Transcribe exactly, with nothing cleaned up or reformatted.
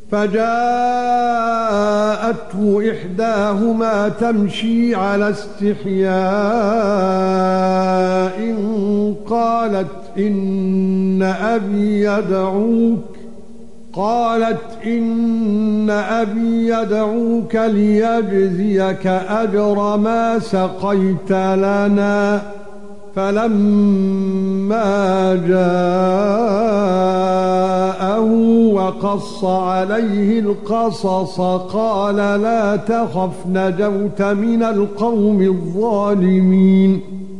فجاءته إحداهما تمشي على استحياء قالت إن أبي يدعوك قالت إن أبي يدعوك ليجزيك أجر ما سقيت لنا. فلما جاءه وقص عليه القصص قال لا تخف نجوت من القوم الظالمين.